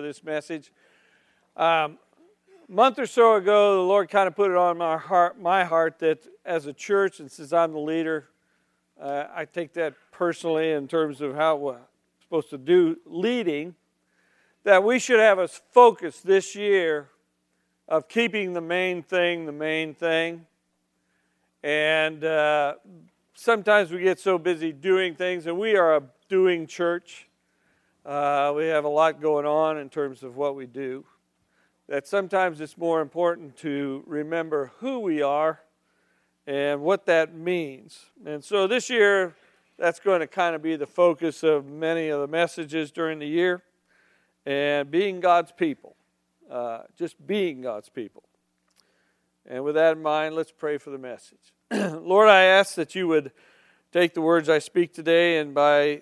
this message. A month or so ago, the Lord kind of put it on my heart that as a church, and since I'm the leader, I take that personally in terms of how we're supposed to do leading, that we should have a focus this year of keeping the main thing. And sometimes we get so busy doing things, and we are a doing church. We have a lot going on in terms of what we do, that sometimes it's more important to remember who we are and what that means. And so this year, that's going to kind of be the focus of many of the messages during the year, and being God's people, just being God's people. And with that in mind, let's pray for the message. Lord, I ask that you would take the words I speak today, and by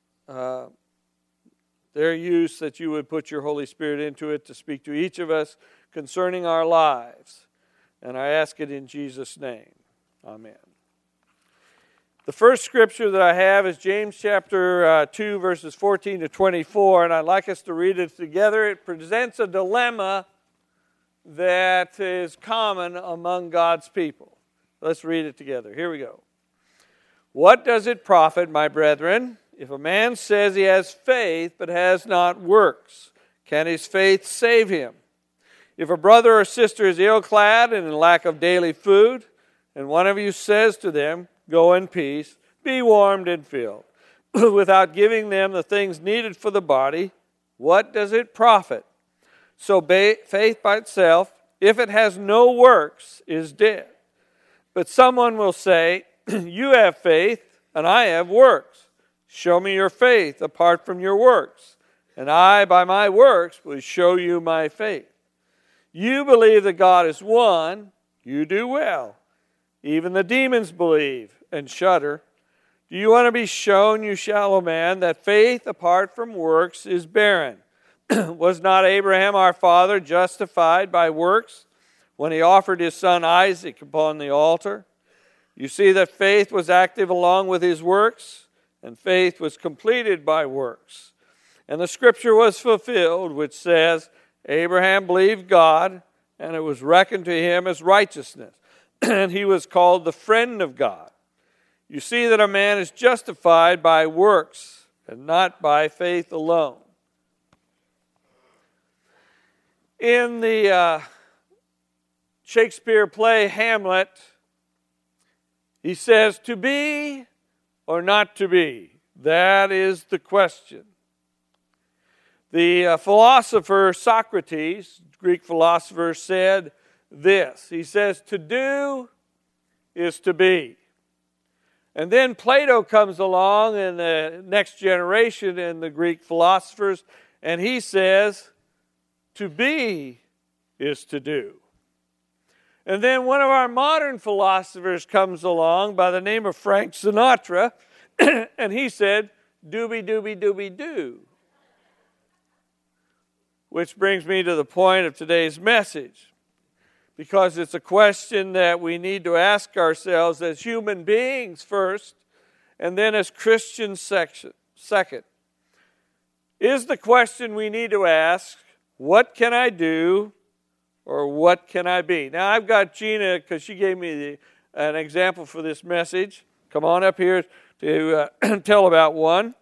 their use, that you would put your Holy Spirit into it to speak to each of us concerning our lives. And I ask it in Jesus' name. Amen. The first scripture that I have is James chapter 2, verses 14 to 24, and I'd like us to read it together. It presents a dilemma that is common among God's people. Let's read it together. Here we go. What does it profit, my brethren, if a man says he has faith but has not works? Can his faith save him? If a brother or sister is ill-clad and in lack of daily food, and one of you says to them, go in peace, be warmed and filled, without giving them the things needed for the body, what does it profit? So faith by itself, if it has no works, is dead. But someone will say, you have faith, and I have works. Show me your faith apart from your works, and I, by my works, will show you my faith. You believe that God is one, you do well. Even the demons believe and shudder. Do you want to be shown, you shallow man, that faith apart from works is barren? Was not Abraham our father justified by works when he offered his son Isaac upon the altar? You see that faith was active along with his works, and faith was completed by works. And the scripture was fulfilled, which says, Abraham believed God, and it was reckoned to him as righteousness, and he was called the friend of God. You see that a man is justified by works, and not by faith alone. In the Shakespeare play Hamlet, he says, to be or not to be, that is the question. The philosopher Socrates, Greek philosopher, said this. He says, to do is to be. And then Plato comes along in the next generation in the Greek philosophers, and he says, to be is to do. And then one of our modern philosophers comes along by the name of Frank Sinatra, and he said, doobie doobie doobie do. Which brings me to the point of today's message, because it's a question that we need to ask ourselves as human beings first, and then as Christians second. Is the question we need to ask, what can I do, or what can I be? Now, I've got Gina, because she gave me an example for this message. Come on up here to tell about one.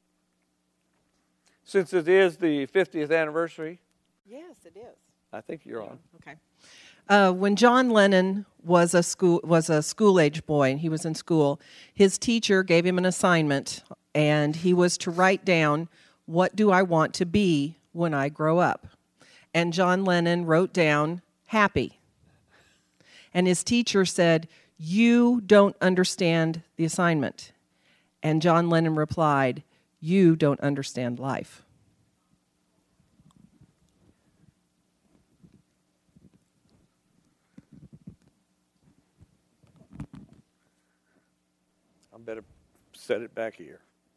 Since it is the 50th anniversary. Yes, it is. I think you're on. Okay. When John Lennon was a school-age boy, and he was in school, his teacher gave him an assignment, and he was to write down, what do I want to be when I grow up? And John Lennon wrote down, happy. And his teacher said, you don't understand the assignment. And John Lennon replied, you don't understand life. I better set it back here.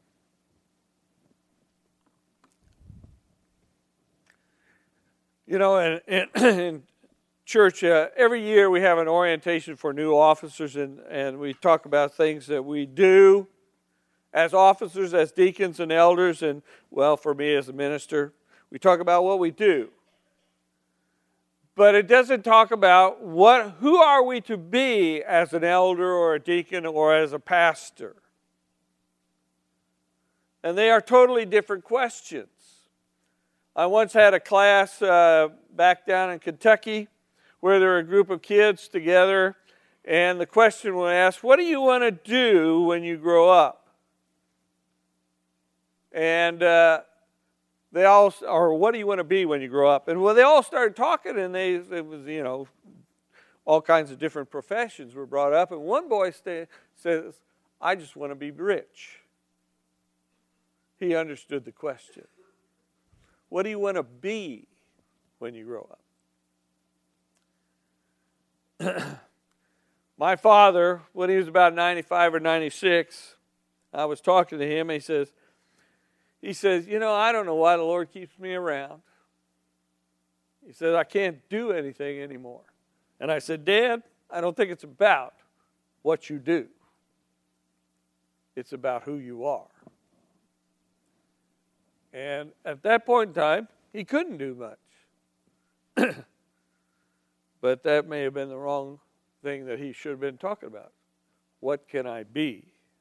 You know, in church, every year we have an orientation for new officers, and we talk about things that we do as officers, as deacons and elders, and, well, for me as a minister. We talk about what we do. But it doesn't talk about who are we to be as an elder or a deacon or as a pastor. And they are totally different questions. I once had a class back down in Kentucky where there were a group of kids together, and the question was asked, what do you want to do when you grow up? And they all, or what do you want to be when you grow up? And well, they all started talking, and it was, all kinds of different professions were brought up. And one boy says, I just want to be rich. He understood the question. What do you want to be when you grow up? My father, when he was about 95 or 96, I was talking to him, and he says, I don't know why the Lord keeps me around. He says, I can't do anything anymore. And I said, Dad, I don't think it's about what you do. It's about who you are. And at that point in time, he couldn't do much. But that may have been the wrong thing that he should have been talking about. What can I be?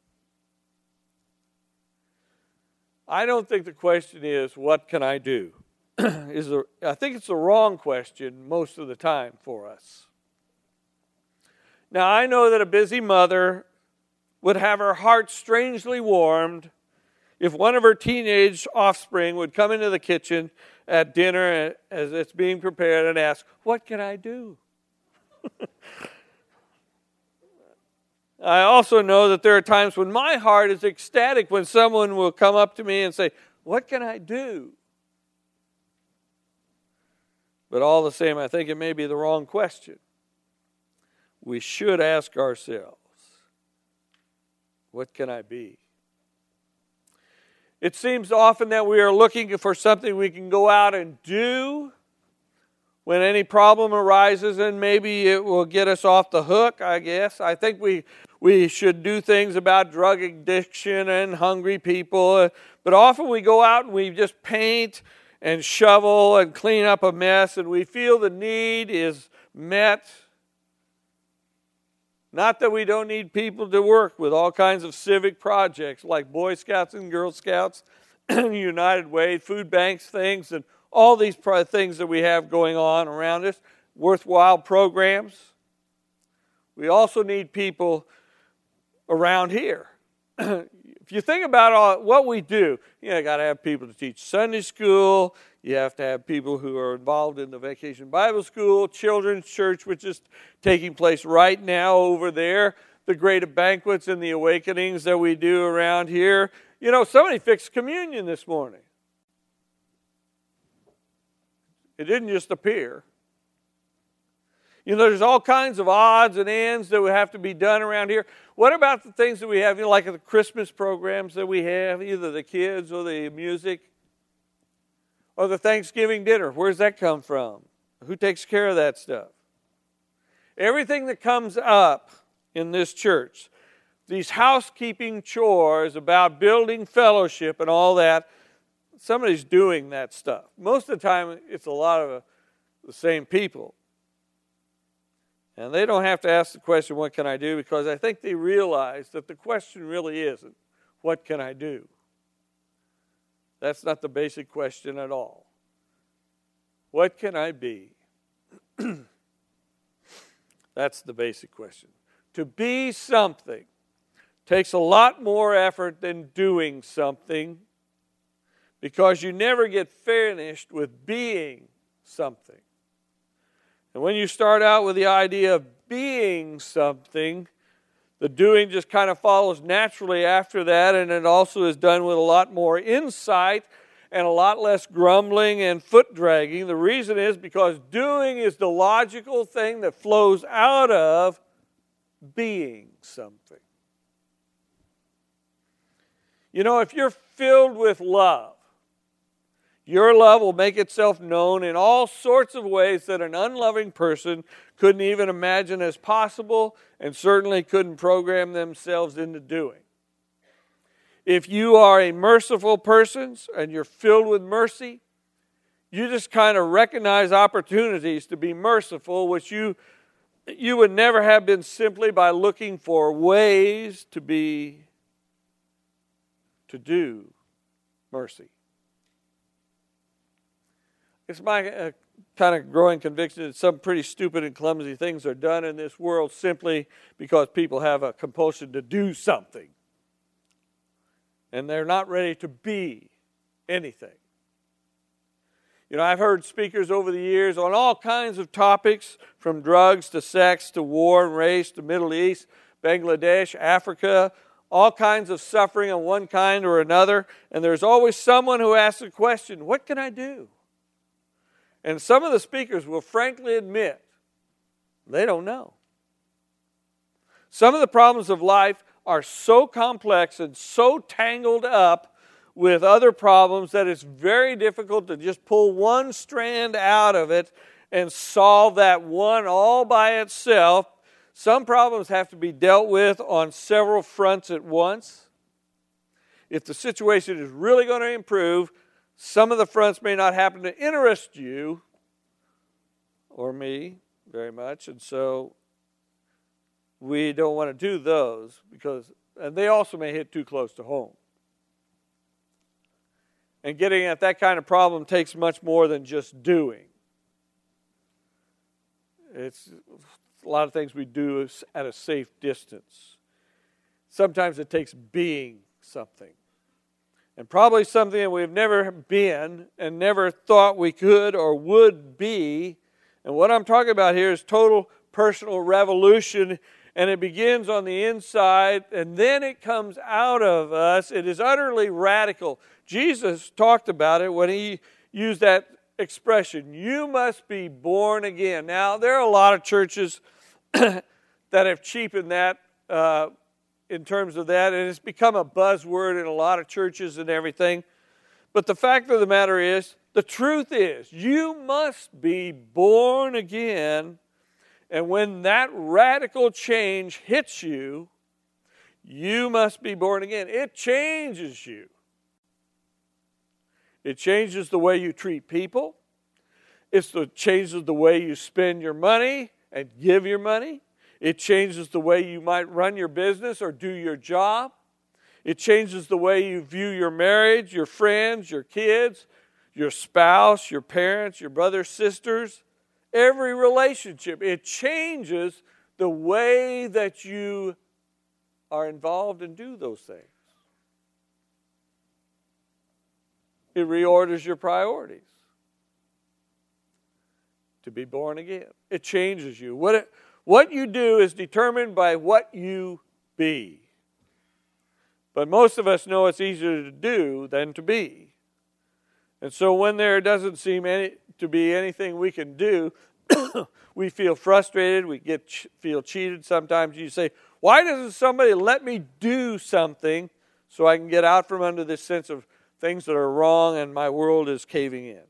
I don't think the question is, what can I do? I think it's the wrong question most of the time for us. Now, I know that a busy mother would have her heart strangely warmed if one of her teenage offspring would come into the kitchen at dinner as it's being prepared and ask, what can I do? I also know that there are times when my heart is ecstatic when someone will come up to me and say, what can I do? But all the same, I think it may be the wrong question. We should ask ourselves, what can I be? It seems often that we are looking for something we can go out and do when any problem arises, and maybe it will get us off the hook, I guess. I think we should do things about drug addiction and hungry people, but often we go out and we just paint and shovel and clean up a mess, and we feel the need is met. Not that we don't need people to work with all kinds of civic projects like Boy Scouts and Girl Scouts, United Way, food banks, things, and all these things that we have going on around us, worthwhile programs. We also need people around here. If you think about what we do, you got to have people to teach Sunday school. You have to have people who are involved in the Vacation Bible School, Children's Church, which is taking place right now over there, the great banquets and the awakenings that we do around here. Somebody fixed communion this morning. It didn't just appear. There's all kinds of odds and ends that would have to be done around here. What about the things that we have, like the Christmas programs that we have, either the kids or the music, or the Thanksgiving dinner? Where's that come from? Who takes care of that stuff? Everything that comes up in this church, these housekeeping chores about building fellowship and all that, somebody's doing that stuff. Most of the time, it's a lot of the same people. And they don't have to ask the question, what can I do? Because I think they realize that the question really isn't, what can I do? That's not the basic question at all. What can I be? That's the basic question. To be something takes a lot more effort than doing something, because you never get finished with being something. And when you start out with the idea of being something, the doing just kind of follows naturally after that, and it also is done with a lot more insight and a lot less grumbling and foot dragging. The reason is because doing is the logical thing that flows out of being something. If you're filled with love, your love will make itself known in all sorts of ways that an unloving person couldn't even imagine as possible, and certainly couldn't program themselves into doing. If you are a merciful person and you're filled with mercy, You just kind of recognize opportunities to be merciful, which you would never have been simply by looking for ways to do mercy. It's my kind of growing conviction that some pretty stupid and clumsy things are done in this world simply because people have a compulsion to do something. And they're not ready to be anything. You know, I've heard speakers over the years on all kinds of topics, from drugs to sex to war and race to Middle East, Bangladesh, Africa, all kinds of suffering of one kind or another. And there's always someone who asks the question, what can I do? And some of the speakers will frankly admit they don't know. Some of the problems of life are so complex and so tangled up with other problems that it's very difficult to just pull one strand out of it and solve that one all by itself. Some problems have to be dealt with on several fronts at once. If the situation is really going to improve, some of the fronts may not happen to interest you or me very much, and so we don't want to do those and they also may hit too close to home. And getting at that kind of problem takes much more than just doing. It's a lot of things we do at a safe distance. Sometimes it takes being something. And probably something that we've never been and never thought we could or would be. And what I'm talking about here is total personal revolution. And it begins on the inside and then it comes out of us. It is utterly radical. Jesus talked about it when he used that expression, you must be born again. Now, there are a lot of churches that have cheapened that in terms of that, and it's become a buzzword in a lot of churches and everything. But the fact of the matter is, the truth is, you must be born again, and when that radical change hits you, you must be born again. It changes you. It changes the way you treat people. It changes the way you spend your money and give your money. It changes the way you might run your business or do your job. It changes the way you view your marriage, your friends, your kids, your spouse, your parents, your brothers, sisters, every relationship. It changes the way that you are involved and do those things. It reorders your priorities to be born again. It changes you. What you do is determined by what you be. But most of us know it's easier to do than to be. And so when there doesn't seem to be anything we can do, we feel frustrated, we feel cheated sometimes. You say, why doesn't somebody let me do something so I can get out from under this sense of things that are wrong and my world is caving in?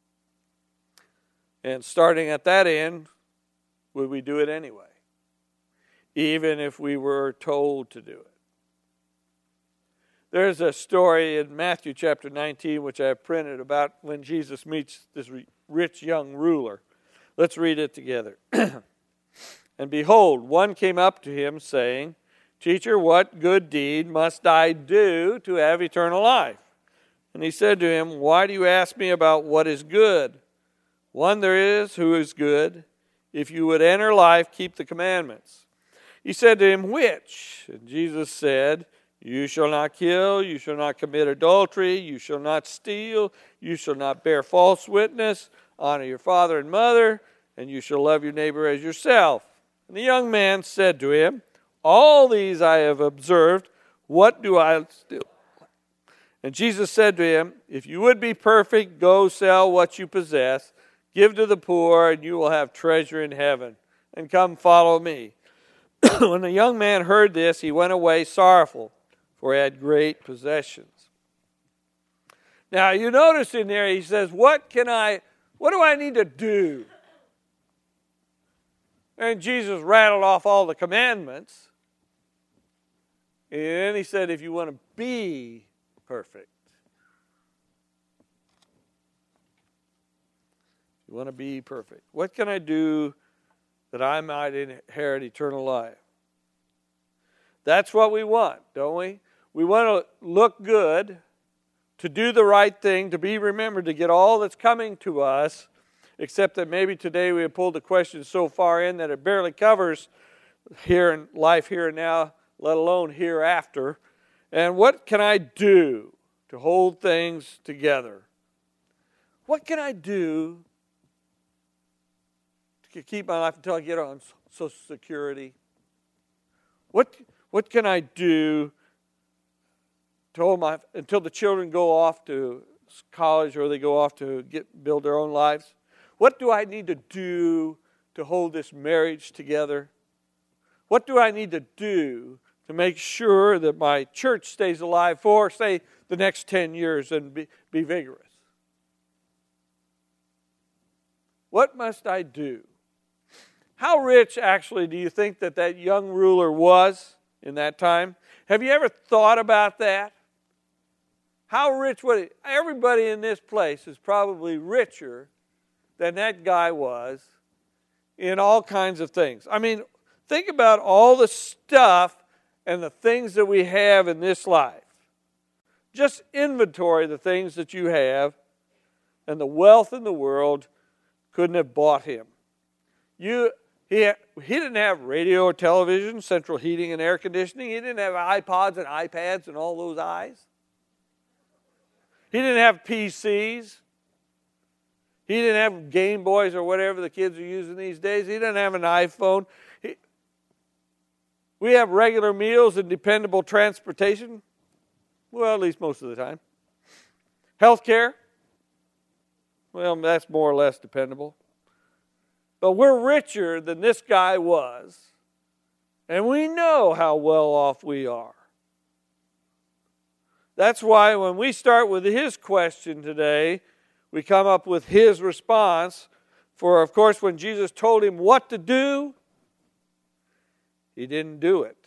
And starting at that end, would we do it anyway? Even if we were told to do it. There's a story in Matthew chapter 19, which I have printed, about when Jesus meets this rich young ruler. Let's read it together. And behold, one came up to him saying, Teacher, what good deed must I do to have eternal life? And he said to him, Why do you ask me about what is good? One there is who is good. If you would enter life, keep the commandments. He said to him, Which? And Jesus said, You shall not kill, you shall not commit adultery, you shall not steal, you shall not bear false witness, honor your father and mother, and you shall love your neighbor as yourself. And the young man said to him, All these I have observed, what do I still? And Jesus said to him, If you would be perfect, go sell what you possess, give to the poor, and you will have treasure in heaven. And come follow me. When the young man heard this, he went away sorrowful, for he had great possessions. Now, you notice in there, he says, what do I need to do? And Jesus rattled off all the commandments. And then he said, if you want to be perfect. You want to be perfect. What can I do that I might inherit eternal life? That's what we want, don't we? We want to look good, to do the right thing, to be remembered, to get all that's coming to us, except that maybe today we have pulled the question so far in that it barely covers here in life here and now, let alone hereafter. And what can I do to hold things together? What can I do to keep my life until I get on Social Security? What can I do to hold until the children go off to college or they go off to build their own lives? What do I need to do to hold this marriage together? What do I need to do to make sure that my church stays alive for, say, the next 10 years and be vigorous? What must I do? How rich, actually, do you think that young ruler was in that time? Have you ever thought about that? How rich everybody in this place is probably richer than that guy was in all kinds of things. I mean, think about all the stuff and the things that we have in this life. Just inventory the things that you have, and the wealth in the world couldn't have bought him. He didn't have radio or television, central heating and air conditioning. He didn't have iPods and iPads and all those eyes. He didn't have PCs. He didn't have Game Boys or whatever the kids are using these days. He didn't have an iPhone. We have regular meals and dependable transportation. Well, at least most of the time. Health care. Well, that's more or less dependable. But we're richer than this guy was. And we know how well off we are. That's why when we start with his question today, we come up with his response. For, of course, when Jesus told him what to do, he didn't do it.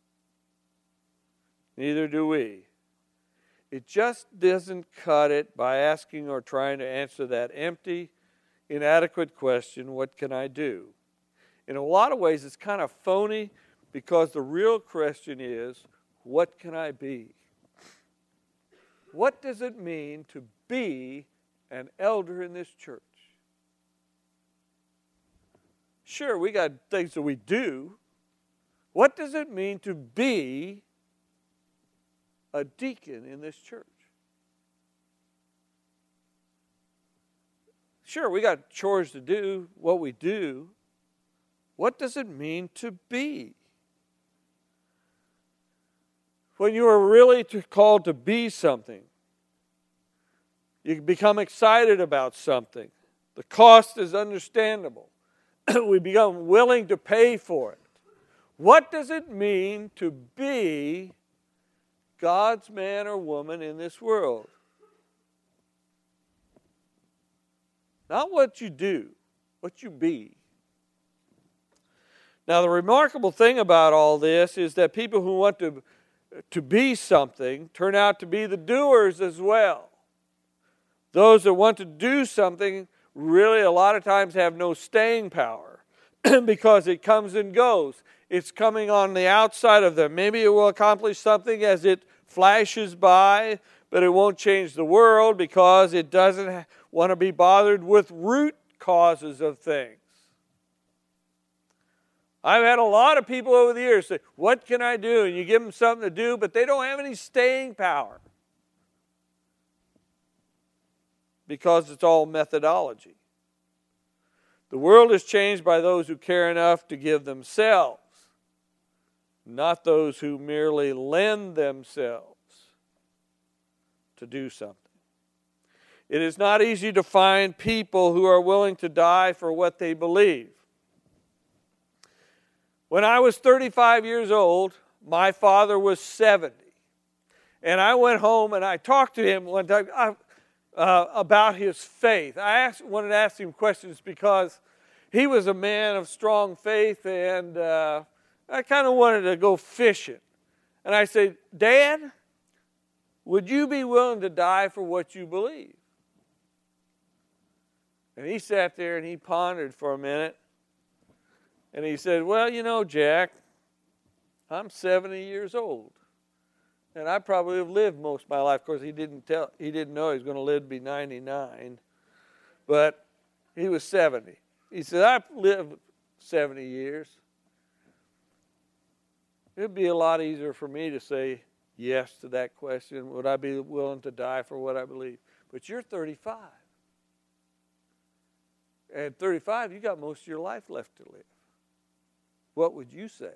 Neither do we. It just doesn't cut it by asking or trying to answer that empty, inadequate question, what can I do? In a lot of ways, it's kind of phony because the real question is, what can I be? What does it mean to be an elder in this church? Sure, we got things that we do. What does it mean to be a deacon in this church? Sure, we got chores to do, what we do. What does it mean to be? When you are really called to be something, you become excited about something. The cost is understandable. We become willing to pay for it. What does it mean to be God's man or woman in this world? Not what you do, what you be. Now, the remarkable thing about all this is that people who want to be something turn out to be the doers as well. Those that want to do something really a lot of times have no staying power because it comes and goes. It's coming on the outside of them. Maybe it will accomplish something as it flashes by, but it won't change the world because it doesn't want to be bothered with root causes of things. I've had a lot of people over the years say, what can I do? And you give them something to do, but they don't have any staying power because it's all methodology. The world is changed by those who care enough to give themselves, not those who merely lend themselves to do something. It is not easy to find people who are willing to die for what they believe. When I was 35 years old, my father was 70. And I went home and I talked to him one time about his faith. I wanted to ask him questions because he was a man of strong faith, and I kind of wanted to go fishing. And I said, Dad, would you be willing to die for what you believe? And he sat there and he pondered for a minute. And he said, well, you know, Jack, I'm 70 years old. And I probably have lived most of my life. Of course, he didn't know he was going to live to be 99. But he was 70. He said, I've lived 70 years. It would be a lot easier for me to say yes to that question. Would I be willing to die for what I believe? But you're 35. At 35, you got most of your life left to live. What would you say?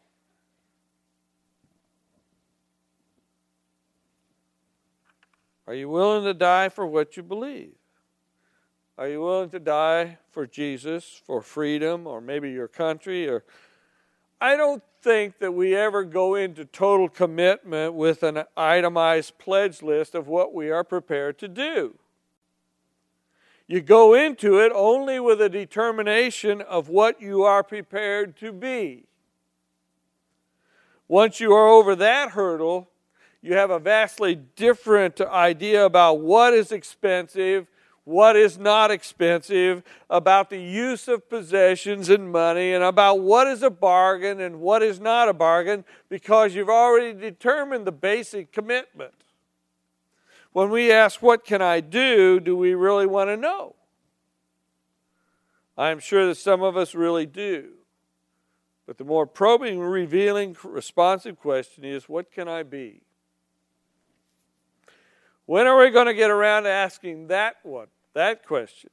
Are you willing to die for what you believe? Are you willing to die for Jesus, for freedom, or maybe your country? Or I don't think that we ever go into total commitment with an itemized pledge list of what we are prepared to do. You go into it only with a determination of what you are prepared to be. Once you are over that hurdle, you have a vastly different idea about what is expensive, what is not expensive, about the use of possessions and money, and about what is a bargain and what is not a bargain, because you've already determined the basic commitment. When we ask, what can I do we really want to know? I'm sure that some of us really do. But the more probing, revealing, responsive question is, what can I be? When are we going to get around to asking that question?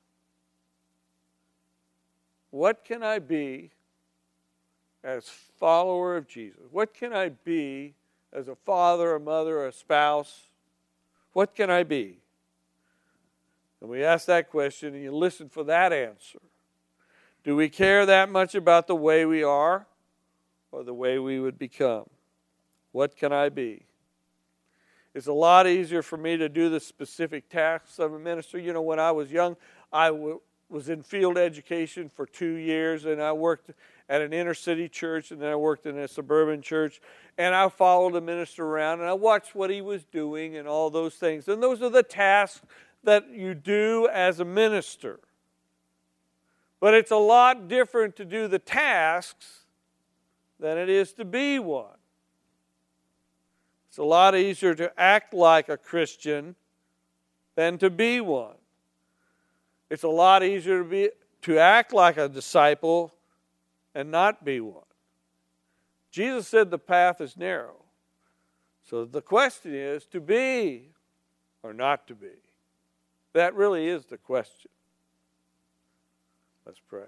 What can I be as follower of Jesus? What can I be as a father, a mother, a spouse? What can I be? And we ask that question and you listen for that answer. Do we care that much about the way we are or the way we would become? What can I be? It's a lot easier for me to do the specific tasks of a minister. You know, when I was young, I was in field education for 2 years, and I worked at an inner city church, and then I worked in a suburban church, and I followed the minister around, and I watched what he was doing and all those things. And those are the tasks that you do as a minister. But it's a lot different to do the tasks than it is to be one. It's a lot easier to act like a Christian than to be one. It's a lot easier to act like a disciple and not be one. Jesus said the path is narrow. So the question is to be or not to be. That really is the question. Let's pray.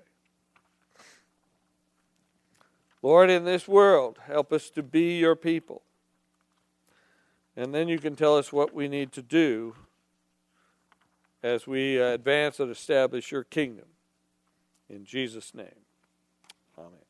Lord, in this world, help us to be your people. And then you can tell us what we need to do as we advance and establish your kingdom. In Jesus' name, amen.